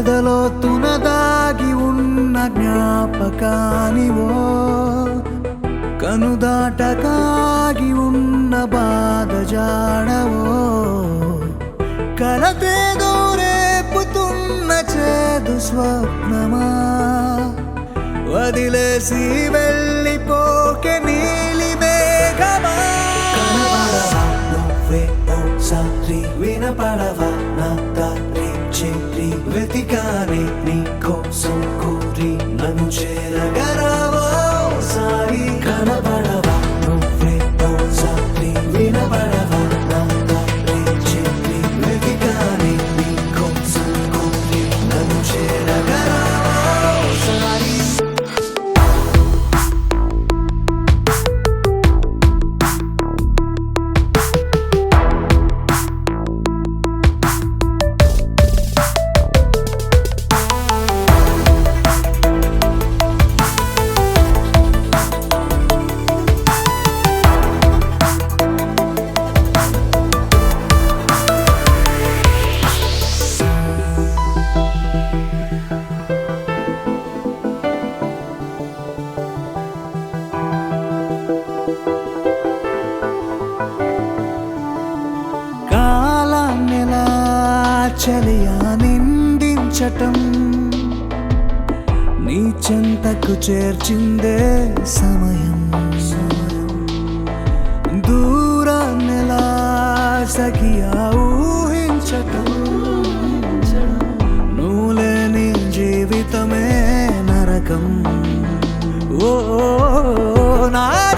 ఎదలో తునదాగి ఉన్న జ్ఞాపకానివో కనుదాటకాగి ఉన్న బాధ జాడవో కలతేదో రేపుతున్న చేదు స్వప్నమా వదిలేసి వెళ్ళిపోకే నీలి మేఘమా కనబడవా నువ్వే ఓసారి వినపడవా నా దారి చేరి వెతికానే నీ కోసం కోరి నన్ను చేరగరావో సారి కనబడవా నువ్వే ఓసారి వినపడవా నా దారి చేరి వెతికానే నీ కోసం కోరి నన్ను చేరగరావో సారి కాలాన్నెలా చలియా నిందించటం నీ చెంతకు చేర్చిందే సమయం దూరాన్నెలా సఖియా ఊహించటం నువ్వులేని జీవితమే నరకం ఓ నా